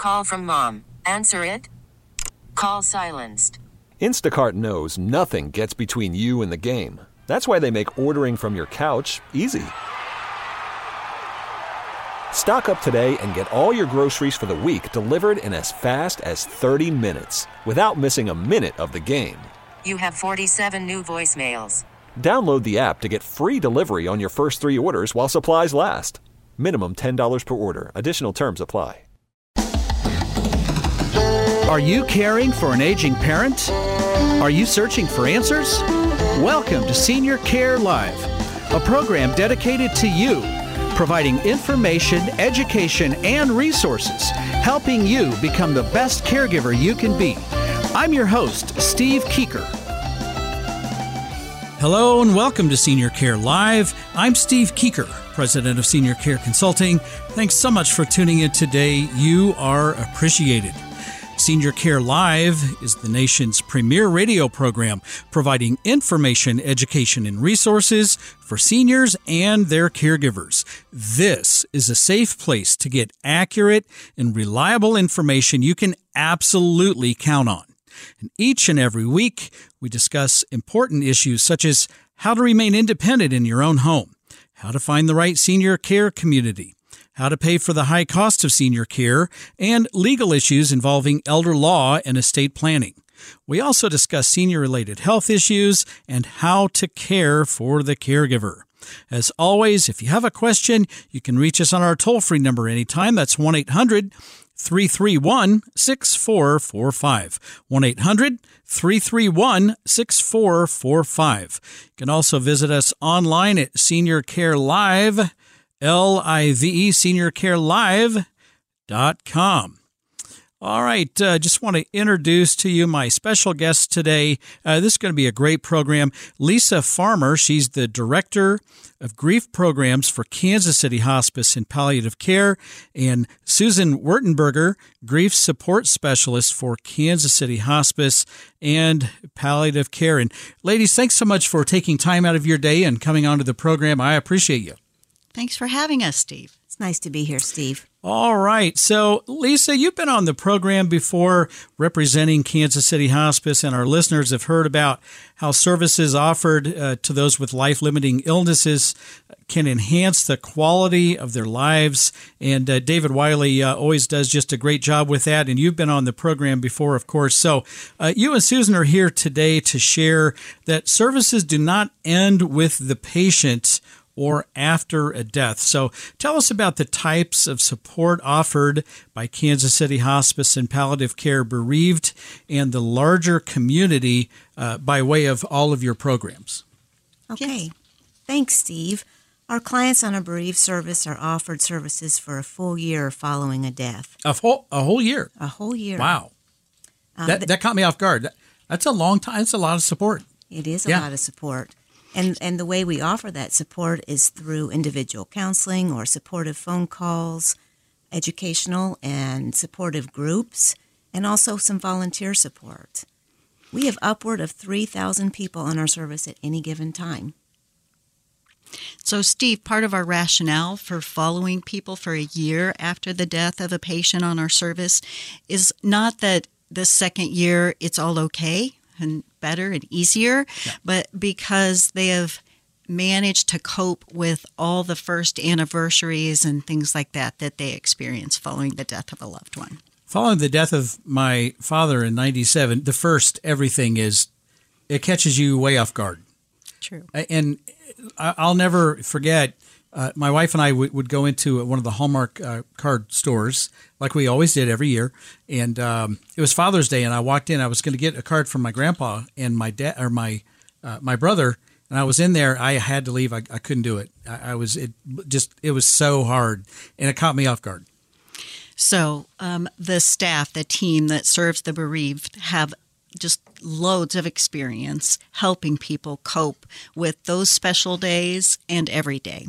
call from mom. Answer it. Call silenced. Instacart knows nothing gets between you and the game. That's why they make ordering from your couch easy. Stock up today and get all your groceries for the week delivered in as fast as 30 minutes without missing a minute of the game. You have 47 new voicemails. Download the app to get free delivery on your first 3 orders while supplies last. Minimum $10 per order. Additional terms apply. Are you caring for an aging parent? Are you searching for answers? Welcome to Senior Care Live, a program dedicated to you, providing information, education, and resources, helping you become the best caregiver you can be. I'm your host, Steve Keeker. Hello and welcome to Senior Care Live. I'm Steve Keeker, President of Senior Care Consulting. Thanks so much for tuning in today. You are appreciated. Senior Care Live is the nation's premier radio program providing information, education, and resources for seniors and their caregivers. This is a safe place to get accurate and reliable information you can absolutely count on. And each and every week, we discuss important issues such as how to remain independent in your own home, how to find the right senior care community, how to pay for the high cost of senior care, and legal issues involving elder law and estate planning. We also discuss senior-related health issues and how to care for the caregiver. As always, if you have a question, you can reach us on our toll-free number anytime. That's 1-800-331-6445. 1-800-331-6445. You can also visit us online at Senior Care Live, L-I-V-E, seniorcarelive.com. All right, just want to introduce to you my special guest today. This is going to be a great program. Lisa Farmer, she's the Director of Grief Programs for Kansas City Hospice and Palliative Care, and Susan Wertenberger, Grief Support Specialist for Kansas City Hospice and Palliative Care. And ladies, thanks so much for taking time out of your day and coming onto the program. I appreciate you. Thanks for having us, Steve. It's nice to be here, Steve. All right. So, Lisa, you've been on the program before representing Kansas City Hospice, and our listeners have heard about how services offered to those with life-limiting illnesses can enhance the quality of their lives. And David Wiley always does just a great job with that. And you've been on the program before, of course. So you and Susan are here today to share that services do not end with the patient or after a death. So tell us about the types of support offered by Kansas City Hospice and Palliative Care bereaved and the larger community by way of all of your programs. Okay. Yes. Thanks, Steve. Our clients on a bereaved service are offered services for a full year following a death. A whole year? A whole year. Wow. That caught me off guard. That's a long time. It's a lot of support. It is a lot of support. And the way we offer that support is through individual counseling or supportive phone calls, educational and supportive groups, and also some volunteer support. We have upward of 3,000 people on our service at any given time. So, Steve, part of our rationale for following people for a year after the death of a patient on our service is not that the second year it's all okay and better and easier, but because they have managed to cope with all the first anniversaries and things like that they experience following the death of a loved one. Following the death of my father in 97, the first everything is, it catches you way off guard. True. And I'll never forget, my wife and I would go into one of the Hallmark card stores, like we always did every year. And it was Father's Day, and I walked in. I was going to get a card from my grandpa and my dad, or my brother. And I was in there. I had to leave. I couldn't do it. It was so hard, and it caught me off guard. So the staff, the team that serves the bereaved have just loads of experience helping people cope with those special days and every day.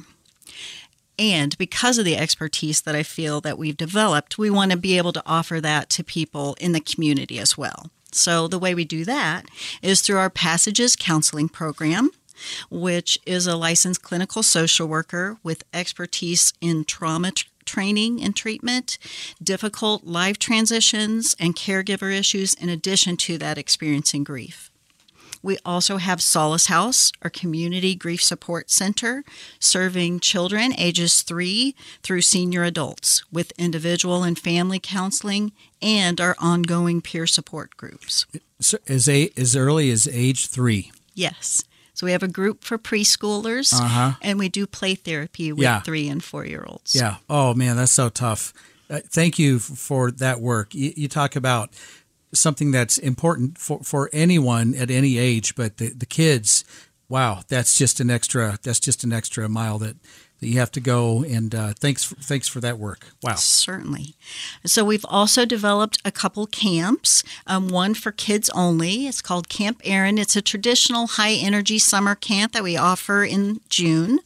And because of the expertise that I feel that we've developed, we want to be able to offer that to people in the community as well. So the way we do that is through our Passages Counseling Program, which is a licensed clinical social worker with expertise in trauma training and treatment, difficult life transitions, and caregiver issues, in addition to that experiencing grief. We also have Solace House, our community grief support center, serving children ages 3 through senior adults with individual and family counseling and our ongoing peer support groups. So as early as age 3. Yes. So we have a group for preschoolers, and we do play therapy with 3 and 4-year-olds. Yeah. Oh, man, that's so tough. Thank you for that work. You talk about something that's important for anyone at any age, but the kids, wow, that's just an extra mile that you have to go. And thanks for that work. Wow. Certainly. So we've also developed a couple camps, one for kids only. It's called Camp Erin. It's a traditional high-energy summer camp that we offer in June.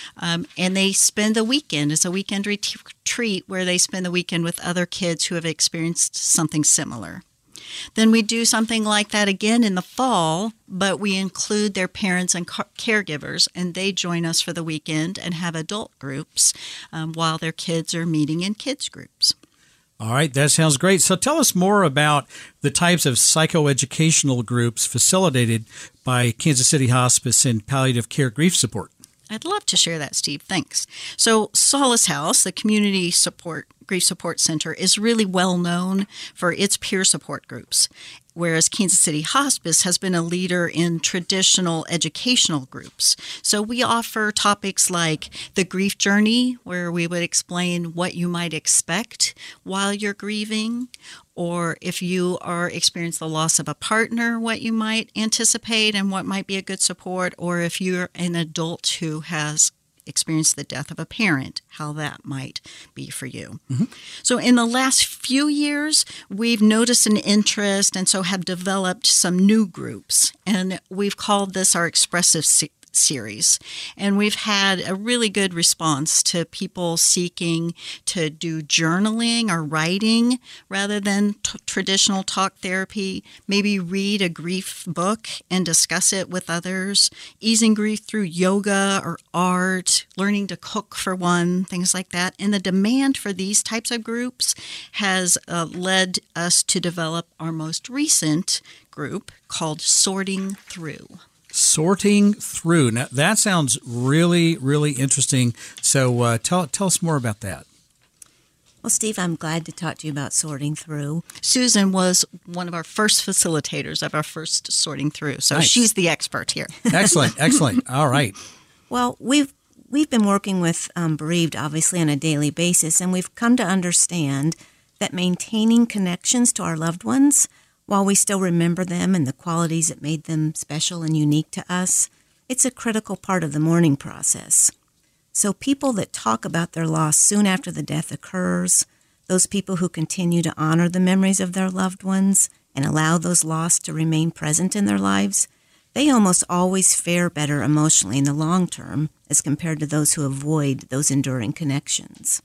And they spend the weekend. It's a weekend retreat where they spend the weekend with other kids who have experienced something similar. Then we do something like that again in the fall, but we include their parents and caregivers, and they join us for the weekend and have adult groups while their kids are meeting in kids groups. All right, that sounds great. So tell us more about the types of psychoeducational groups facilitated by Kansas City Hospice and Palliative Care Grief Support. I'd love to share that, Steve. Thanks. So Solace House, the community grief support center, is really well known for its peer support groups, whereas Kansas City Hospice has been a leader in traditional educational groups. So we offer topics like the grief journey, where we would explain what you might expect while you're grieving, or if you are experiencing the loss of a partner, what you might anticipate and what might be a good support, or if you're an adult who has experienced the death of a parent, how that might be for you. Mm-hmm. So in the last few years, we've noticed an interest and so have developed some new groups, and we've called this our Expressive series. And we've had a really good response to people seeking to do journaling or writing rather than traditional talk therapy, maybe read a grief book and discuss it with others, easing grief through yoga or art, learning to cook for one, things like that. And the demand for these types of groups has led us to develop our most recent group called Sorting Through. Sorting Through. Now, that sounds really, really interesting. So tell us more about that. Well, Steve, I'm glad to talk to you about Sorting Through. Susan was one of our first facilitators of our first Sorting Through, so nice. She's the expert here. Excellent, excellent. All right. Well, we've been working with bereaved, obviously, on a daily basis, and we've come to understand that maintaining connections to our loved ones while we still remember them and the qualities that made them special and unique to us, it's a critical part of the mourning process. So people that talk about their loss soon after the death occurs, those people who continue to honor the memories of their loved ones and allow those lost to remain present in their lives, they almost always fare better emotionally in the long term as compared to those who avoid those enduring connections.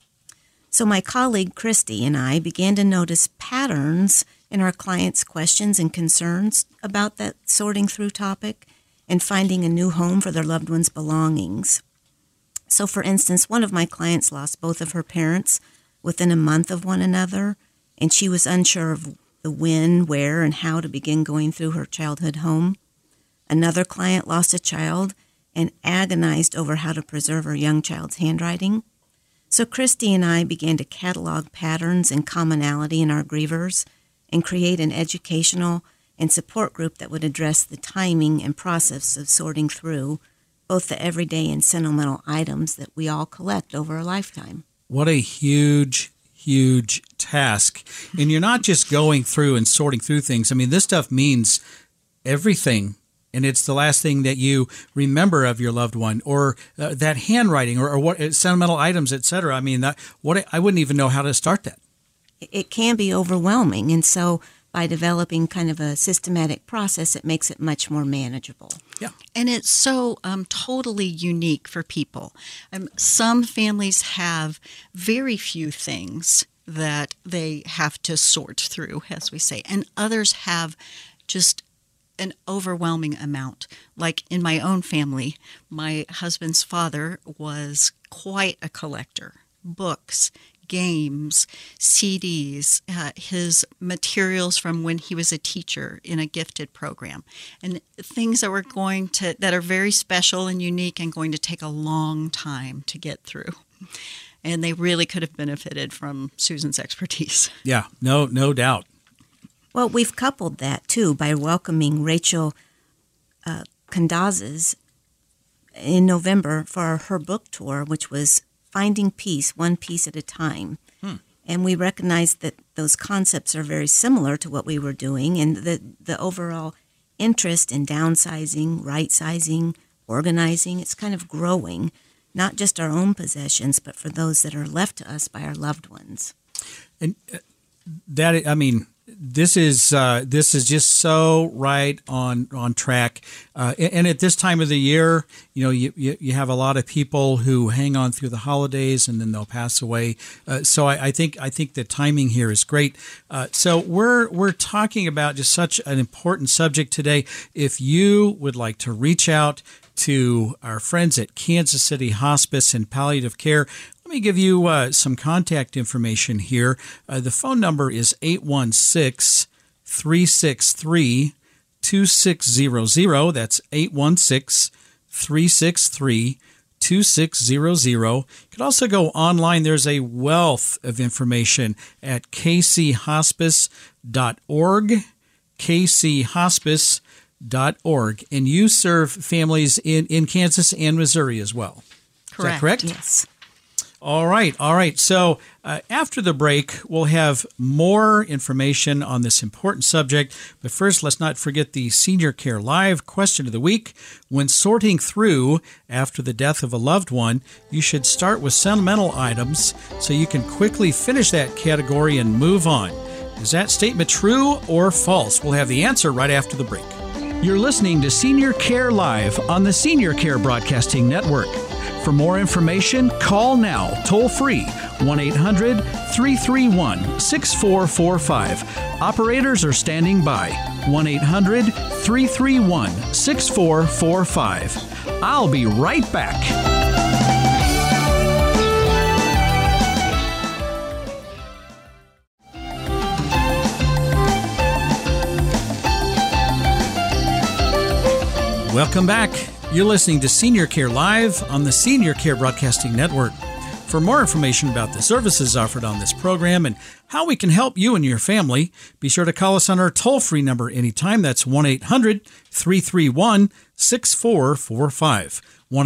So my colleague Christy and I began to notice patterns in our clients' questions and concerns about that sorting through topic and finding a new home for their loved ones' belongings. So, for instance, one of my clients lost both of her parents within a month of one another, and she was unsure of the when, where, and how to begin going through her childhood home. Another client lost a child and agonized over how to preserve her young child's handwriting. So Christy and I began to catalog patterns and commonality in our grievers and create an educational and support group that would address the timing and process of sorting through both the everyday and sentimental items that we all collect over a lifetime. What a huge, huge task. And you're not just going through and sorting through things. I mean, this stuff means everything. And it's the last thing that you remember of your loved one, or that handwriting, or what sentimental items, etc. I mean, I wouldn't even know how to start that. It can be overwhelming, and so by developing kind of a systematic process, it makes it much more manageable. Yeah. And it's so totally unique for people. Some families have very few things that they have to sort through, as we say, and others have just an overwhelming amount. Like in my own family, my husband's father was quite a collector. books, games, CDs, his materials from when he was a teacher in a gifted program, and things that that are very special and unique and going to take a long time to get through. And they really could have benefited from Susan's expertise. Yeah, no doubt. Well, we've coupled that, too, by welcoming Rachel Kandazes in November for her book tour, which was Finding Peace, One Piece at a Time. And we recognized that those concepts are very similar to what we were doing, and the overall interest in downsizing, right-sizing, organizing, it's kind of growing, not just our own possessions, but for those that are left to us by our loved ones. And this is just so right on track. And at this time of the year, you have a lot of people who hang on through the holidays and then they'll pass away. So I think the timing here is great. So we're talking about just such an important subject today. If you would like to reach out to our friends at Kansas City Hospice and Palliative Care, let me give you some contact information here. The phone number is 816-363-2600. That's 816-363-2600. You could also go online. There's a wealth of information at kchospice.org, kchospice.org. And you serve families in Kansas and Missouri as well. Correct. Is that correct? Yes. All right. So after the break, we'll have more information on this important subject. But first, let's not forget the Senior Care Live question of the week. When sorting through after the death of a loved one, you should start with sentimental items so you can quickly finish that category and move on. Is that statement true or false? We'll have the answer right after the break. You're listening to Senior Care Live on the Senior Care Broadcasting Network. For more information, call now, toll free, 1-800-331-6445. Operators are standing by, 1-800-331-6445. I'll be right back. Welcome back. You're listening to Senior Care Live on the Senior Care Broadcasting Network. For more information about the services offered on this program and how we can help you and your family, be sure to call us on our toll-free number anytime. That's 1-800-331-6445.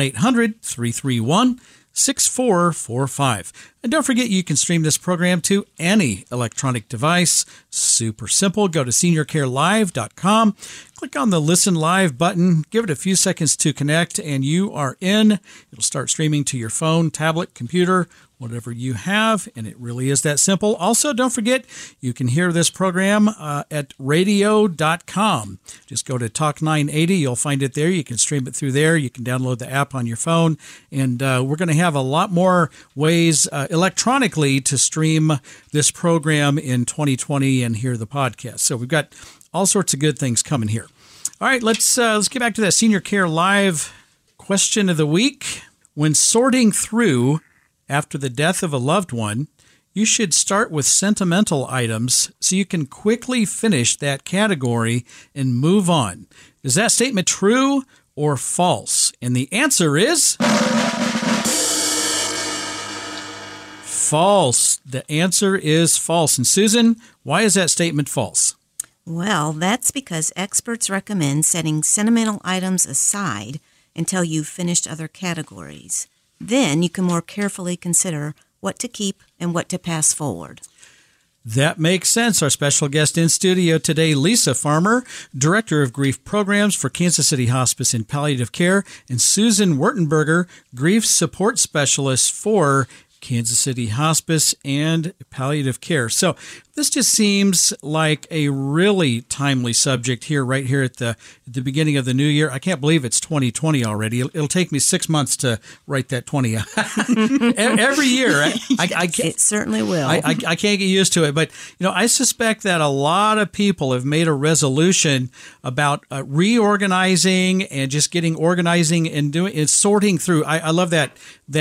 1-800-331-6445. And don't forget, you can stream this program to any electronic device. Super simple. Go to seniorcarelive.com. Click on the Listen Live button. Give it a few seconds to connect, and you are in. It'll start streaming to your phone, tablet, computer, whatever you have, and it really is that simple. Also, don't forget, you can hear this program at radio.com. Just go to Talk 980. You'll find it there. You can stream it through there. You can download the app on your phone, and we're going to have a lot more ways electronically to stream this program in 2020 and hear the podcast. So we've got all sorts of good things coming here. All right, let's get back to that Senior Care Live question of the week. When sorting through after the death of a loved one, you should start with sentimental items so you can quickly finish that category and move on. Is that statement true or false? And the answer is false. The answer is false. And Susan, why is that statement false? Well, that's because experts recommend setting sentimental items aside until you've finished other categories. Then you can more carefully consider what to keep and what to pass forward. That makes sense. Our special guest in studio today, Lisa Farmer, Director of Grief Programs for Kansas City Hospice and Palliative Care, and Susan Wertenberger, Grief Support Specialist for Kansas City Hospice and Palliative Care. So This just seems like a really timely subject here, right here at the beginning of the new year. I can't believe it's 2020 already. It'll take me 6 months to write that 20 every year. I can't, it certainly will. I can't get used to it, but I suspect that a lot of people have made a resolution about reorganizing and just getting organizing and doing and sorting through. I love that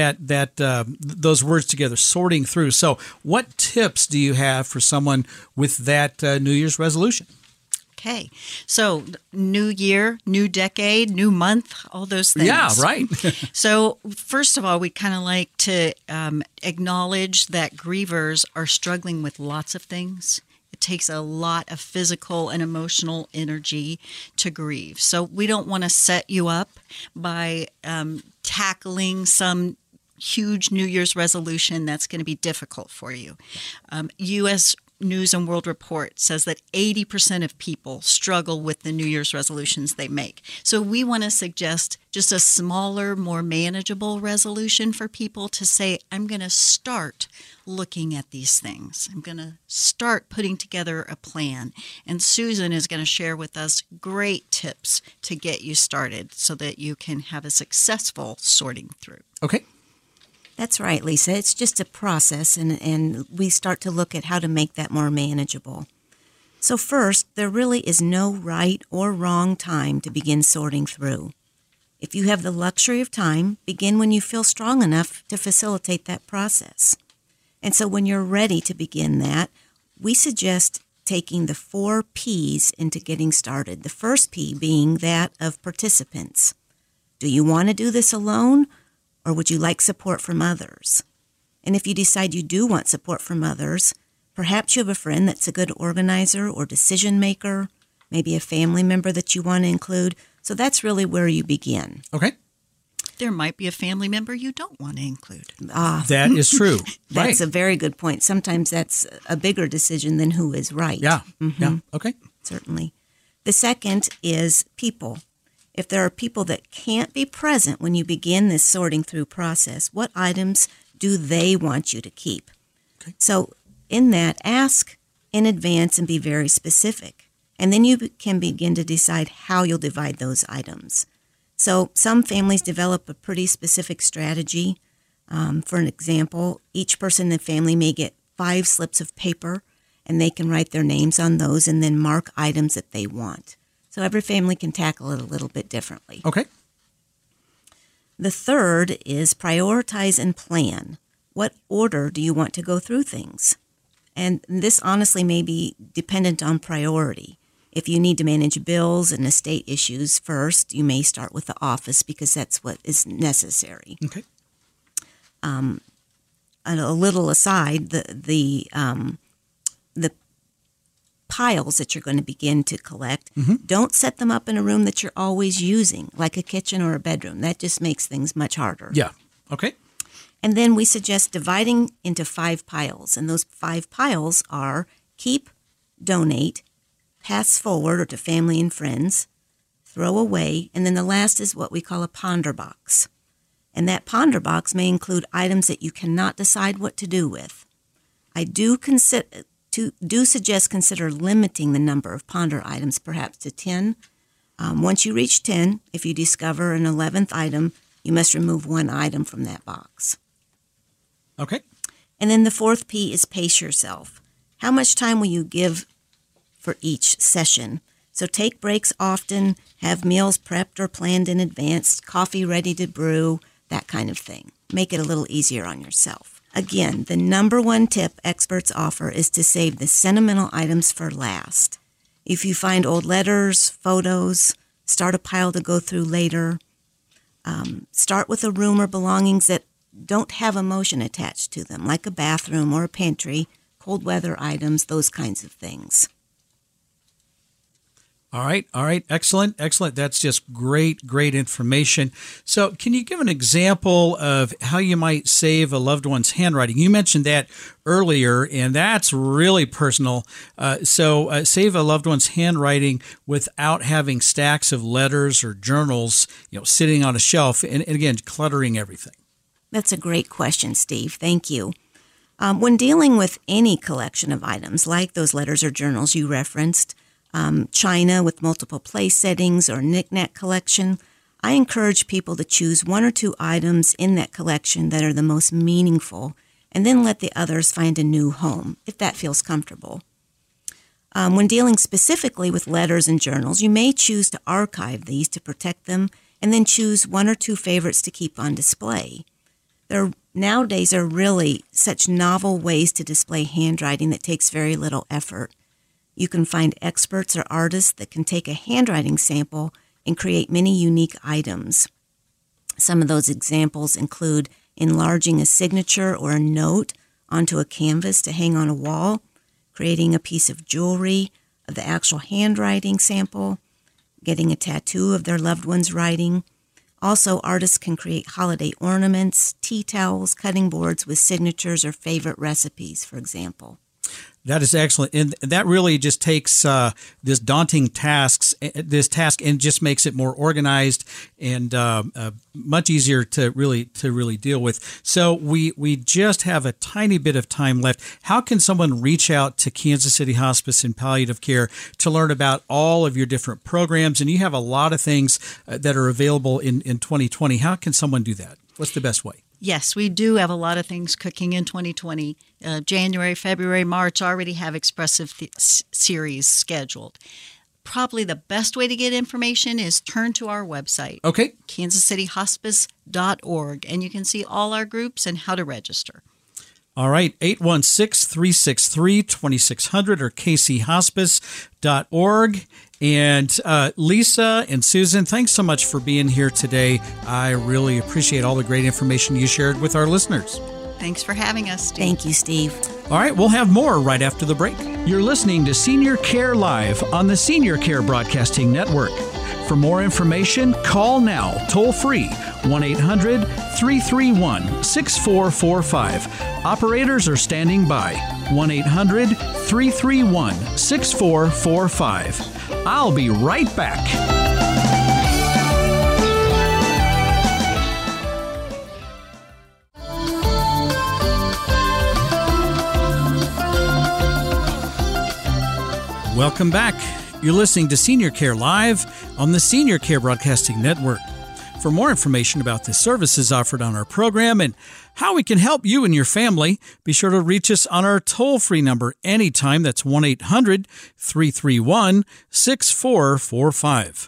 those words together, sorting through. So, what tips do you have for someone with that New Year's resolution? Okay. So, new year, new decade, new month, all those things. Yeah, right. So, first of all, we kind of like to acknowledge that grievers are struggling with lots of things. It takes a lot of physical and emotional energy to grieve. So, we don't want to set you up by tackling some huge New Year's resolution that's going to be difficult for you. U.S. News and World Report says that 80% of people struggle with the New Year's resolutions they make. So we want to suggest just a smaller, more manageable resolution for people to say, I'm going to start looking at these things. I'm going to start putting together a plan. And Susan is going to share with us great tips to get you started so that you can have a successful sorting through. Okay. That's right, Lisa. It's just a process, and we start to look at how to make that more manageable. So first, there really is no right or wrong time to begin sorting through. If you have the luxury of time, begin when you feel strong enough to facilitate that process. And so when you're ready to begin that, we suggest taking the 4 P's into getting started. The first P being that of participants. Do you want to do this alone? Or would you like support from others? And if you decide you do want support from others, perhaps you have a friend that's a good organizer or decision maker, maybe a family member that you want to include. So that's really where you begin. Okay. There might be a family member you don't want to include. That is true. That's a very good point. Sometimes that's a bigger decision than who is right. Yeah. Mm-hmm. Yeah. Okay. Certainly. The second is people. If there are people that can't be present when you begin this sorting through process, what items do they want you to keep? Okay. So in that, ask in advance and be very specific. And then you can begin to decide how you'll divide those items. So some families develop a pretty specific strategy. For an example, each person in the family may get 5 slips of paper, and they can write their names on those and then mark items that they want. So every family can tackle it a little bit differently. Okay. The third is prioritize and plan. What order do you want to go through things? And this honestly may be dependent on priority. If you need to manage bills and estate issues first, you may start with the office because that's what is necessary. Okay. And a little aside, the piles that you're going to begin to collect, don't set them up in a room that you're always using, like a kitchen or a bedroom. That just makes things much harder. Yeah. Okay. And then we suggest dividing into 5 piles. And those 5 piles are keep, donate, pass forward or to family and friends, throw away, and then the last is what we call a ponder box. And that ponder box may include items that you cannot decide what to do with. I do suggest consider limiting the number of ponder items, perhaps to 10. Once you reach 10, if you discover an 11th item, you must remove 1 item from that box. Okay. And then the 4th P is pace yourself. How much time will you give for each session? So take breaks often, have meals prepped or planned in advance, coffee ready to brew, that kind of thing. Make it a little easier on yourself. Again, the number 1 tip experts offer is to save the sentimental items for last. If you find old letters, photos, start a pile to go through later. Start with a room or belongings that don't have emotion attached to them, like a bathroom or a pantry, cold weather items, those kinds of things. All right. Excellent. That's just great information. So can you give an example of how you might save a loved one's handwriting? You mentioned that earlier, and that's really personal. So save a loved one's handwriting without having stacks of letters or journals, sitting on a shelf and again, cluttering everything. That's a great question, Steve. Thank you. When dealing with any collection of items, like those letters or journals you referenced, china with multiple place settings or knick-knack collection, I encourage people to choose 1 or 2 items in that collection that are the most meaningful, and then let the others find a new home, if that feels comfortable. When dealing specifically with letters and journals, you may choose to archive these to protect them, and then choose 1 or 2 favorites to keep on display. Nowadays are really such novel ways to display handwriting that takes very little effort. You can find experts or artists that can take a handwriting sample and create many unique items. Some of those examples include enlarging a signature or a note onto a canvas to hang on a wall, creating a piece of jewelry of the actual handwriting sample, getting a tattoo of their loved one's writing. Also, artists can create holiday ornaments, tea towels, cutting boards with signatures or favorite recipes, for example. That is excellent, and that really just takes this daunting task and just makes it more organized and much easier to really deal with. So we just have a tiny bit of time left. How can someone reach out to Kansas City Hospice and Palliative Care to learn about all of your different programs? And you have a lot of things that are available in 2020. How can someone do that? What's the best way? Yes, we do have a lot of things cooking in 2020. January, February, March already have expressive series scheduled. Probably the best way to get information is turn to our website, okay, kansascityhospice.org, and you can see all our groups and how to register. All right, 816-363-2600 or kchospice.org. And Lisa and Susan, thanks so much for being here today. I really appreciate all the great information you shared with our listeners. Thanks for having us, Steve. Thank you, Steve. All right, we'll have more right after the break. You're listening to Senior Care Live on the Senior Care Broadcasting Network. For more information, call now, toll free, 1-800-331-6445. Operators are standing by, 1-800-331-6445. I'll be right back. Welcome back. You're listening to Senior Care Live on the Senior Care Broadcasting Network. For more information about the services offered on our program and how we can help you and your family, be sure to reach us on our toll-free number anytime. That's 1-800-331-6445.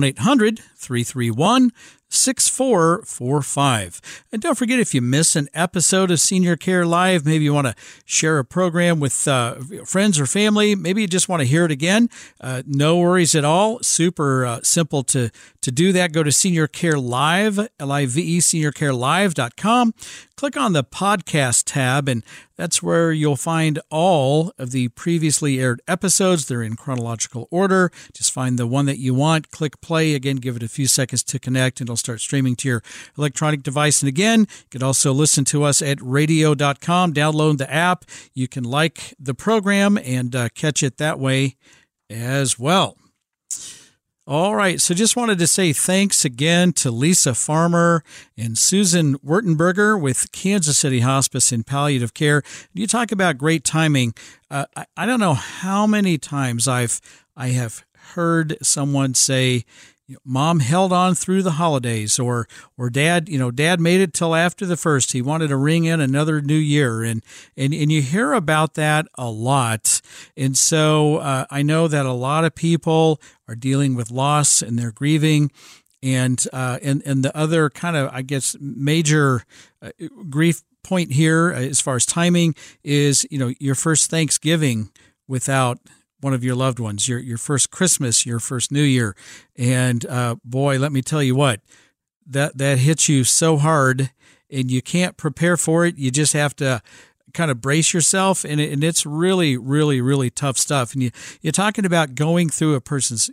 1-800-331-6445. And don't forget, if you miss an episode of Senior Care Live, maybe you want to share a program with friends or family, maybe you just want to hear it again, no worries at all. Super simple to do that. Go to Senior Care Live, L-I-V-E, seniorcarelive.com. Click on the podcast tab, and that's where you'll find all of the previously aired episodes. They're in chronological order. Just find the one that you want, click play. Again, give it a few seconds to connect, and it'll start streaming to your electronic device. And again, you can also listen to us at radio.com. Download the app. You can like the program and catch it that way as well. All right, so just wanted to say thanks again to Lisa Farmer and Susan Wurtenberger with Kansas City Hospice and Palliative Care. You talk about great timing. I don't know how many times I have heard someone say, Mom held on through the holidays, or Dad made it till after the first. He wanted to ring in another new year, and you hear about that a lot. And so I know that a lot of people are dealing with loss and they're grieving, and the other kind of, I guess, major grief point here as far as timing is, your first Thanksgiving without one of your loved ones, your first Christmas, your first New Year. And boy, let me tell you what, that hits you so hard, and you can't prepare for it. You just have to kind of brace yourself, and it's really, really, really tough stuff. And you're talking about going through a person's,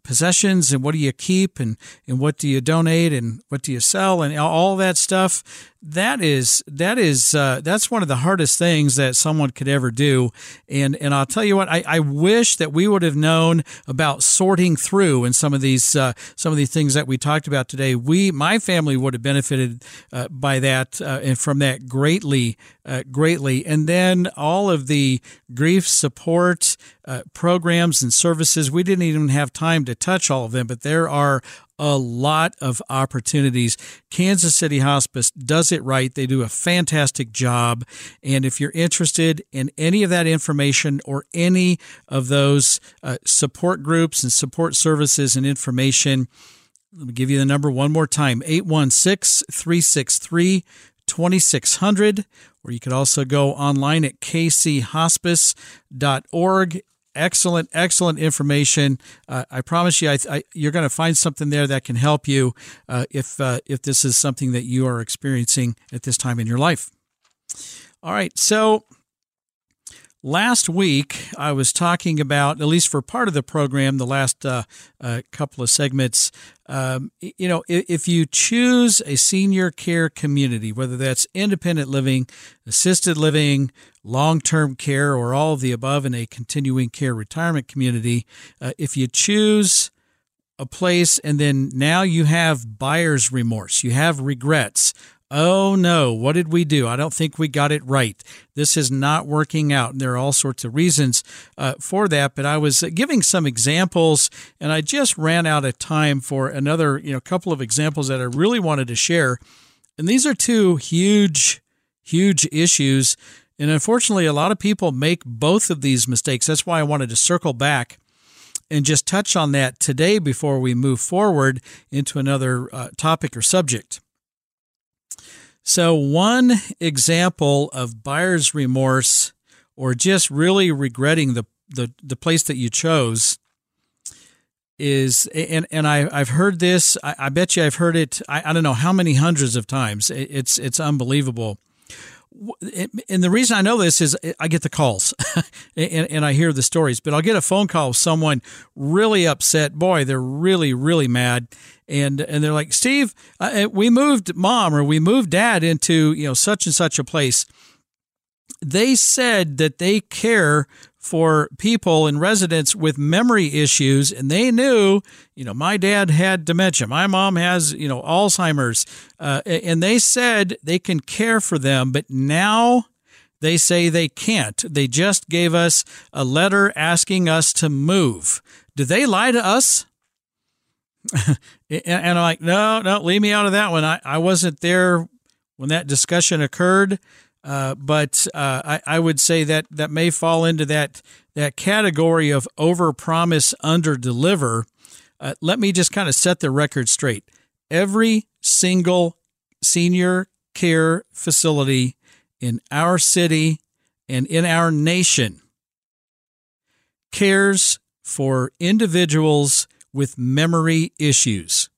possessions, and what do you keep, and what do you donate, and what do you sell, and all that stuff. that's one of the hardest things that someone could ever do. And I'll tell you what, I wish that we would have known about sorting through and some of these things that we talked about today. My family would have benefited by that and from that greatly. And then all of the grief support programs and services, we didn't even have time to touch all of them, but there are a lot of opportunities. Kansas City Hospice does it right. They do a fantastic job. And if you're interested in any of that information or any of those support groups and support services and information, let me give you the number one more time, 816-363-2600, or you could also go online at kchospice.org. Excellent information. I promise you, you're going to find something there that can help you if this is something that you are experiencing at this time in your life. All right, so last week I was talking about, at least for part of the program, the last couple of segments, if you choose a senior care community, whether that's independent living, assisted living, long-term care, or all of the above in a continuing care retirement community, if you choose a place and then now you have buyer's remorse, you have regrets. Oh no, what did we do? I don't think we got it right. This is not working out. And there are all sorts of reasons for that. But I was giving some examples, and I just ran out of time for another couple of examples that I really wanted to share. And these are two huge issues. And unfortunately, a lot of people make both of these mistakes. That's why I wanted to circle back and just touch on that today before we move forward into another topic or subject. So one example of buyer's remorse, or just really regretting the place that you chose, is, and I've heard this, I bet you I've heard it, I don't know how many hundreds of times. It's unbelievable. And the reason I know this is I get the calls and I hear the stories, but I'll get a phone call with someone really upset. Boy, they're really, really mad. And they're like, Steve, we moved mom or we moved dad into, such and such a place. They said that they care for people and residents with memory issues, and they knew, my dad had dementia, my mom has, Alzheimer's, and they said they can care for them, but now they say they can't. They just gave us a letter asking us to move. Did they lie to us? And I'm like, no, leave me out of that one. I wasn't there when that discussion occurred. But I would say that may fall into that category of overpromise, underdeliver. Let me just kind of set the record straight. Every single senior care facility in our city and in our nation cares for individuals with memory issues.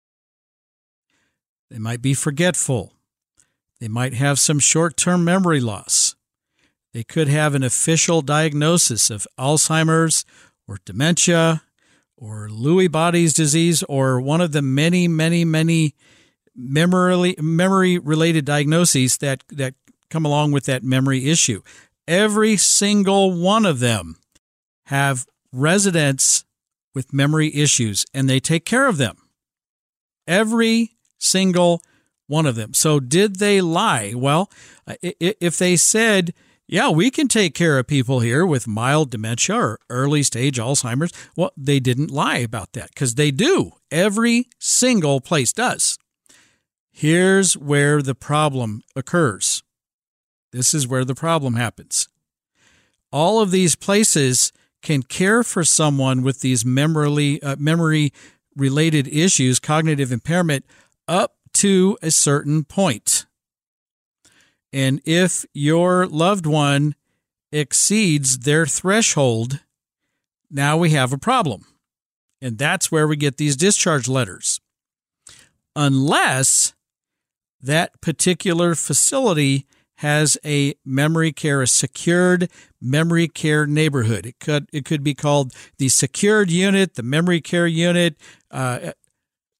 They might be forgetful. They might have some short-term memory loss. They could have an official diagnosis of Alzheimer's or dementia or Lewy body's disease or one of the many, many, many memory-related diagnoses that come along with that memory issue. Every single one of them have residents with memory issues, and they take care of them. Every single one of them. So did they lie? Well, if they said, yeah, we can take care of people here with mild dementia or early stage Alzheimer's, well, they didn't lie about that because they do. Every single place does. Here's where the problem occurs. This is where the problem happens. All of these places can care for someone with these memory-related issues, cognitive impairment, up to a certain point. And if your loved one exceeds their threshold, now we have a problem. And that's where we get these discharge letters. Unless that particular facility has a memory care, a secured memory care neighborhood. It could be called the secured unit, the memory care unit,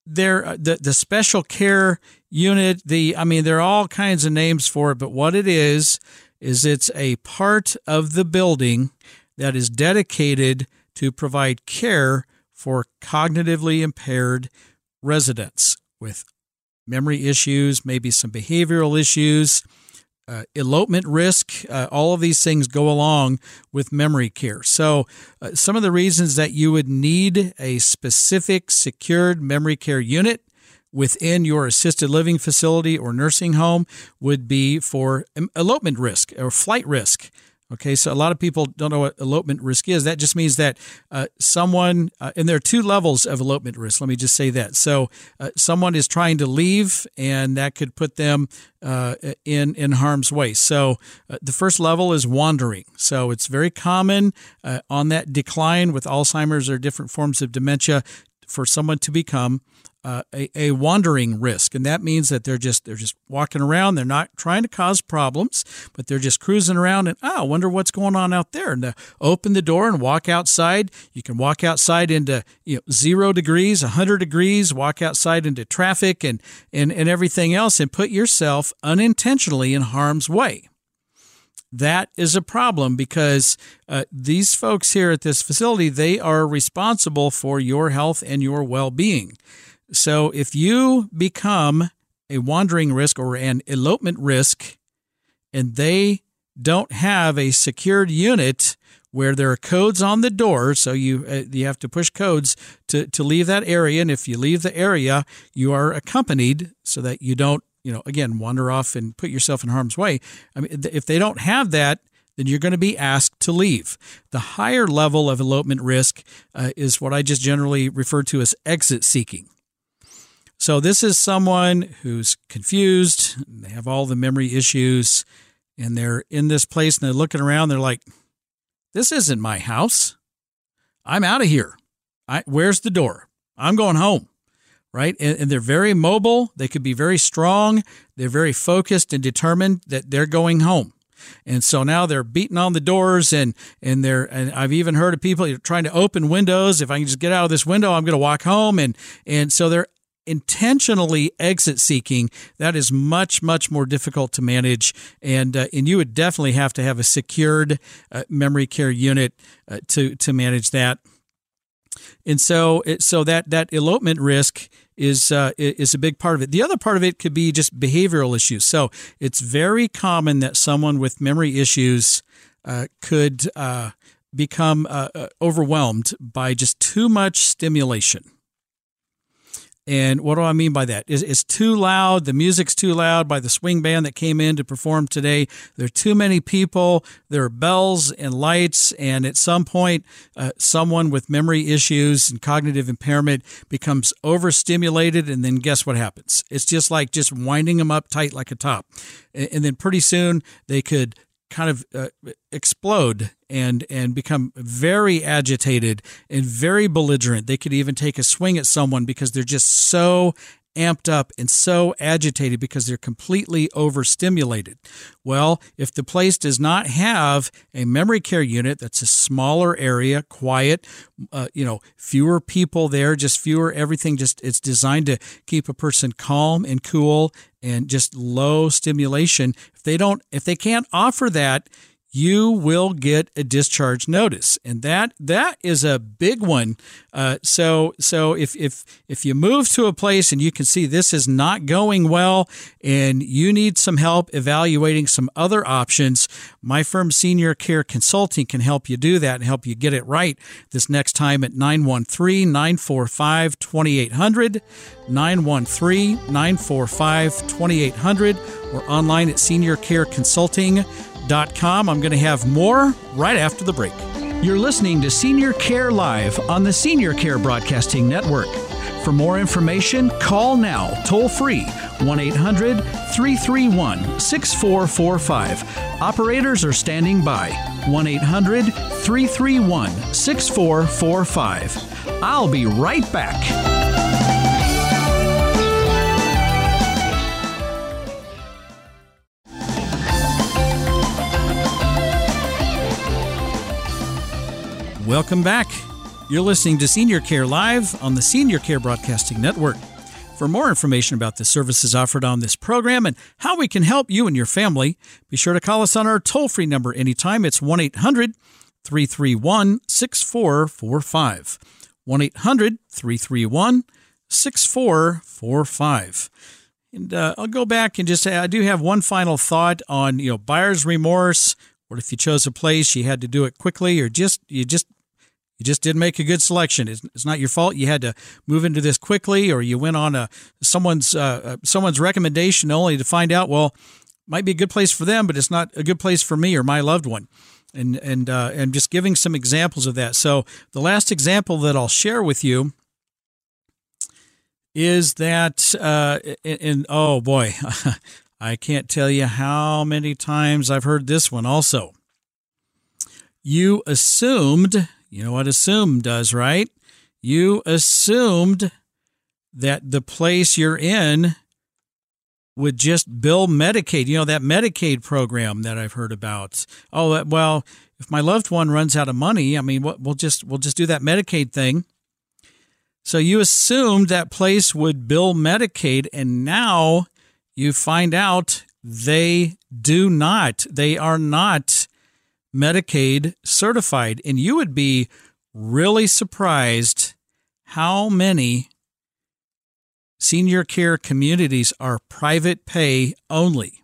the special care unit, there are all kinds of names for it, but what it is it's a part of the building that is dedicated to provide care for cognitively impaired residents with memory issues, maybe some behavioral issues, elopement risk. All of these things go along with memory care. So some of the reasons that you would need a specific secured memory care unit within your assisted living facility or nursing home would be for elopement risk or flight risk. Okay, so a lot of people don't know what elopement risk is. That just means that someone, and there are two levels of elopement risk. Let me just say that. So someone is trying to leave, and that could put them in harm's way. So the first level is wandering. So it's very common on that decline with Alzheimer's or different forms of dementia for someone to become a wandering risk, and that means that they're just walking around. They're not trying to cause problems, but they're just cruising around and I wonder what's going on out there. And they open the door and walk outside. You can walk outside into 0 degrees, 100 degrees. Walk outside into traffic and everything else, and put yourself unintentionally in harm's way. That is a problem because these folks here at this facility, they are responsible for your health and your well-being. So if you become a wandering risk or an elopement risk, and they don't have a secured unit where there are codes on the door, so you have to push codes to leave that area, and if you leave the area, you are accompanied so that you don't, again, wander off and put yourself in harm's way. I mean, if they don't have that, then you're going to be asked to leave. The higher level of elopement risk is what I just generally refer to as exit seeking. So this is someone who's confused, they have all the memory issues, and they're in this place and they're looking around, they're like, this isn't my house. I'm out of here. Where's the door? I'm going home, right? And they're very mobile. They could be very strong. They're very focused and determined that they're going home. And so now they're beating on the doors and I've even heard of people trying to open windows. If I can just get out of this window, I'm going to walk home. And so they're intentionally exit seeking. That is much, much more difficult to manage. And you would definitely have to have a secured memory care unit to manage that. And so that elopement risk is a big part of it. The other part of it could be just behavioral issues. So it's very common that someone with memory issues could become overwhelmed by just too much stimulation. And what do I mean by that? It's too loud. The music's too loud by the swing band that came in to perform today. There are too many people. There are bells and lights. And at some point, someone with memory issues and cognitive impairment becomes overstimulated. And then guess what happens? It's just winding them up tight like a top. And then pretty soon they could kind of explode and become very agitated and very belligerent. They could even take a swing at someone because they're just so amped up and so agitated because they're completely overstimulated. Well, if the place does not have a memory care unit that's a smaller area, quiet, fewer people there, just fewer everything, it's designed to keep a person calm and cool and just low stimulation. If they can't offer that, you will get a discharge notice, and that is a big one. So if you move to a place and you can see this is not going well, and you need some help evaluating some other options, my firm Senior Care Consulting can help you do that and help you get it right this next time at 913-945-2800, 913-945-2800, or online at seniorcareconsulting.com. I'm going to have more right after the break. You're listening to Senior Care Live on the Senior Care Broadcasting Network. For more information, call now, toll free, 1-800-331-6445. Operators are standing by, 1-800-331-6445. I'll be right back. Welcome back. You're listening to Senior Care Live on the Senior Care Broadcasting Network. For more information about the services offered on this program and how we can help you and your family, be sure to call us on our toll-free number anytime. It's 1-800-331-6445. 1-800-331-6445. And I'll go back and just say I do have one final thought on buyer's remorse. What if you chose a place, you had to do it quickly, or you just didn't make a good selection? It's not your fault. You had to move into this quickly, or you went on someone's recommendation only to find out, well, might be a good place for them, but it's not a good place for me or my loved one. And just giving some examples of that. So the last example that I'll share with you is that, oh boy, I can't tell you how many times I've heard this one also. You assumed, you know what assume does, right? You assumed that the place you're in would just bill Medicaid. That Medicaid program that I've heard about. Oh, well, if my loved one runs out of money, we'll just do that Medicaid thing. So you assumed that place would bill Medicaid, and now you find out they do not. They are not Medicaid certified, and you would be really surprised how many senior care communities are private pay only.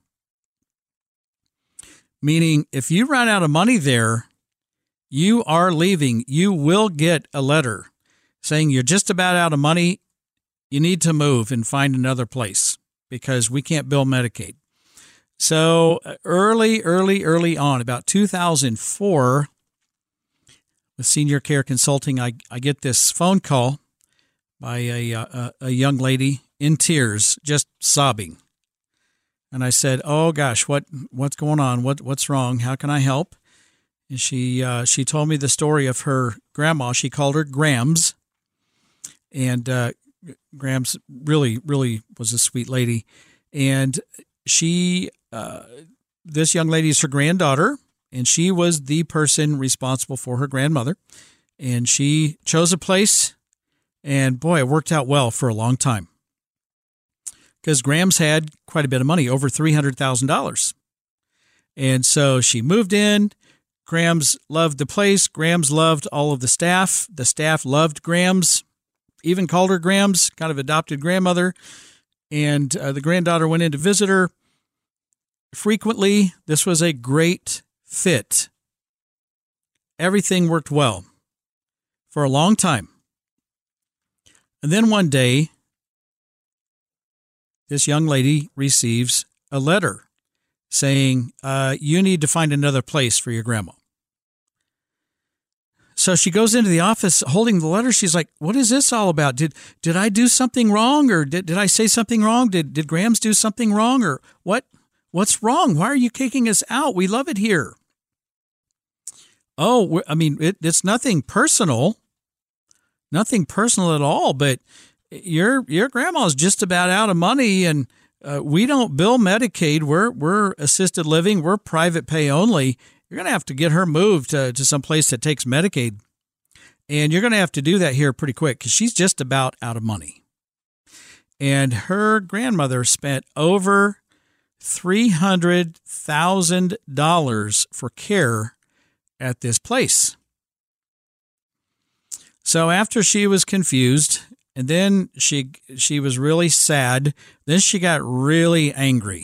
Meaning, if you run out of money there, you are leaving. You will get a letter saying you're just about out of money. You need to move and find another place because we can't bill Medicaid. So early on, about 2004, with Senior Care Consulting, I get this phone call by a young lady in tears, just sobbing. And I said, "Oh gosh, what's going on? What's wrong? How can I help?" And she told me the story of her grandma. She called her Grams, and Grams really was a sweet lady. And this young lady is her granddaughter, and she was the person responsible for her grandmother. And she chose a place. And boy, it worked out well for a long time because Grams had quite a bit of money, over $300,000. And so she moved in. Grams loved the place. Grams loved all of the staff. The staff loved Grams, even called her Grams, kind of adopted grandmother. And the granddaughter went in to visit her frequently. This was a great fit. Everything worked well for a long time. And then one day, this young lady receives a letter saying, you need to find another place for your grandma. So she goes into the office holding the letter. She's like, what is this all about? Did I do something wrong? Or did I say something wrong? Did Grams do something wrong? Or what's wrong? Why are you kicking us out? We love it here. Oh, it's nothing personal. Nothing personal at all, but your grandma's just about out of money, and we don't bill Medicaid. We're assisted living. We're private pay only. You're going to have to get her moved to some place that takes Medicaid, and you're going to have to do that here pretty quick because she's just about out of money. And her grandmother spent over $300,000 for care at this place. So after she was confused, and then she was really sad, then she got really angry.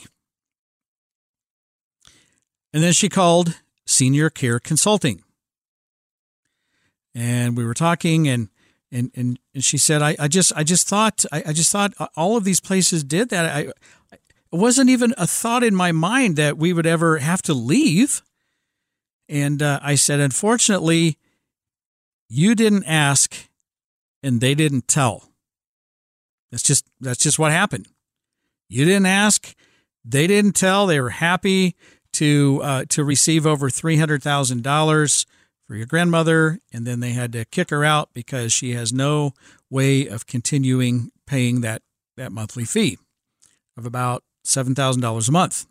And then she called Senior Care Consulting. And we were talking, and she said, I just thought all of these places did that. It wasn't even a thought in my mind that we would ever have to leave. And I said, unfortunately, you didn't ask, and they didn't tell. That's just what happened. You didn't ask, they didn't tell. They were happy to receive over $300,000 for your grandmother, and then they had to kick her out because she has no way of continuing paying that monthly fee of about $7,000 a month.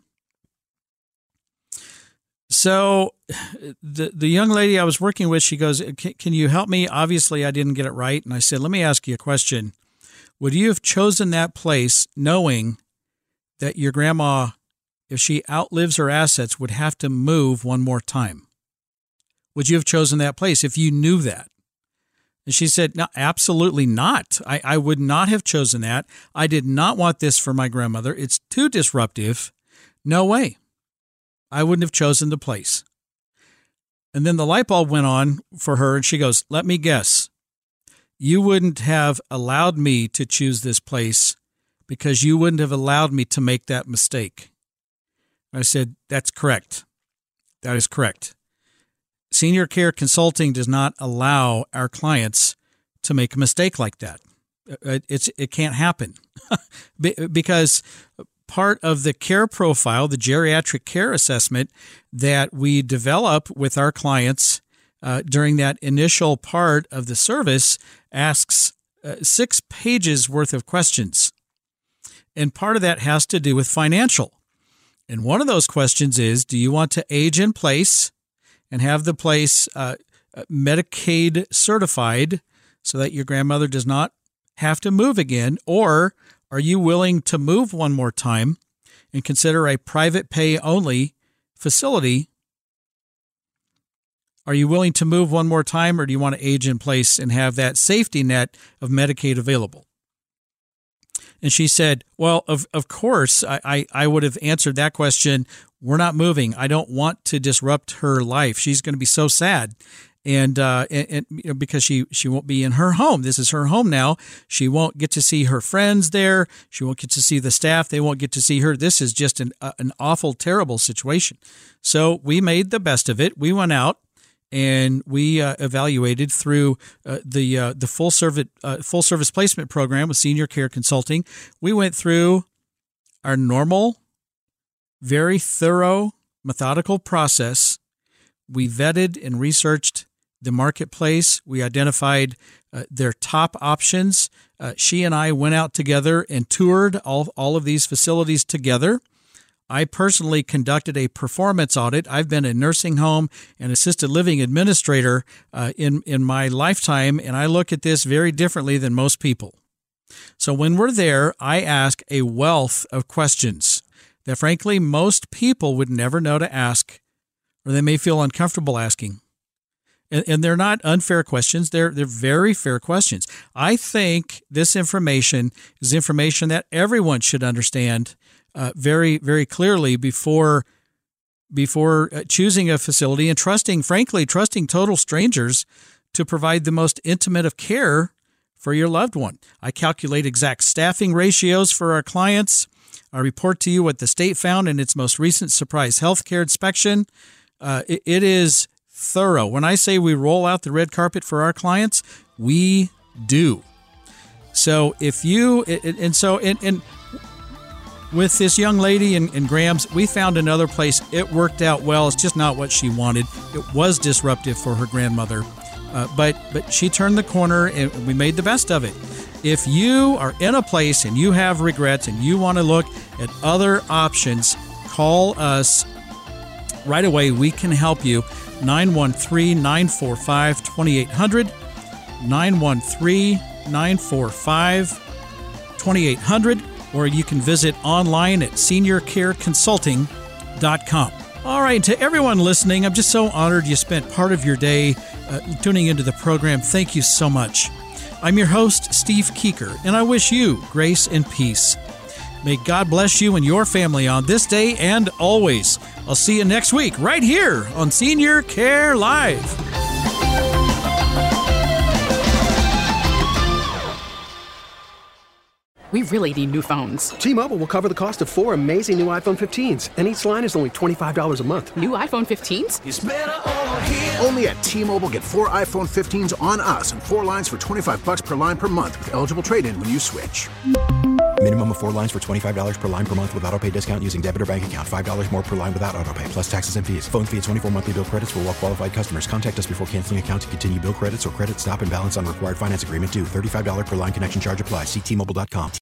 So the young lady I was working with, she goes, can you help me? Obviously, I didn't get it right. And I said, let me ask you a question. would you have chosen that place knowing that your grandma, if she outlives her assets, would have to move one more time? Would you have chosen that place if you knew that? And she said, no, absolutely not. I would not have chosen that. I did not want this for my grandmother. It's too disruptive. No way. I wouldn't have chosen the place. And then the light bulb went on for her, and she goes, let me guess. You wouldn't have allowed me to choose this place because you wouldn't have allowed me to make that mistake. I said, that's correct. That is correct. Senior Care Consulting does not allow our clients to make a mistake like that. It can't happen because part of the care profile, the geriatric care assessment that we develop with our clients during that initial part of the service asks 6 pages worth of questions. And part of that has to do with financial. And one of those questions is, do you want to age in place and have the place Medicaid certified so that your grandmother does not have to move again? Or are you willing to move one more time and consider a private pay only facility? Are you willing to move one more time, or do you want to age in place and have that safety net of Medicaid available? And she said, well, of course, I would have answered that question. We're not moving. I don't want to disrupt her life. She's going to be so sad. And because she won't be in her home. This is her home now. She won't get to see her friends there. She won't get to see the staff. They won't get to see her. This is just an awful, terrible situation. So we made the best of it. We went out and we evaluated through the full service placement program with Senior Care Consulting. We went through our normal, very thorough, methodical process. We vetted and researched the marketplace. We identified their top options. She and I went out together and toured all of these facilities together. I personally conducted a performance audit. I've been a nursing home and assisted living administrator in my lifetime, and I look at this very differently than most people. So when we're there, I ask a wealth of questions that, frankly, most people would never know to ask, or they may feel uncomfortable asking. And they're not unfair questions. They're very fair questions. I think this information is information that everyone should understand very, very clearly before choosing a facility and trusting total strangers to provide the most intimate of care for your loved one. I calculate exact staffing ratios for our clients. I report to you what the state found in its most recent surprise healthcare inspection. It is thorough. When I say we roll out the red carpet for our clients, we do. So if you and with this young lady and Grams, we found another place. It worked out well. It's just not what she wanted. It was disruptive for her grandmother, but she turned the corner and we made the best of it. If you are in a place and you have regrets and you want to look at other options, call us right away. We can help you. 913-945-2800, 913-945-2800, or you can visit online at seniorcareconsulting.com. All right, to everyone listening, I'm just so honored you spent part of your day tuning into the program. Thank you so much. I'm your host, Steve Keeker, and I wish you grace and peace. May God bless you and your family on this day and always. I'll see you next week right here on Senior Care Live. We really need new phones. T-Mobile will cover the cost of 4 amazing new iPhone 15s, and each line is only $25 a month. New iPhone 15s? It's better over here. Only at T-Mobile, get 4 iPhone 15s on us and 4 lines for $25 per line per month with eligible trade-in when you switch. Minimum of 4 lines for $25 per line per month with autopay discount using debit or bank account. $5 more per line without autopay, plus taxes and fees. Phone fee at 24 monthly bill credits for well-qualified customers. Contact us before canceling account to continue bill credits or credit stop and balance on required finance agreement due. $35 per line connection charge applies. See T-Mobile.com.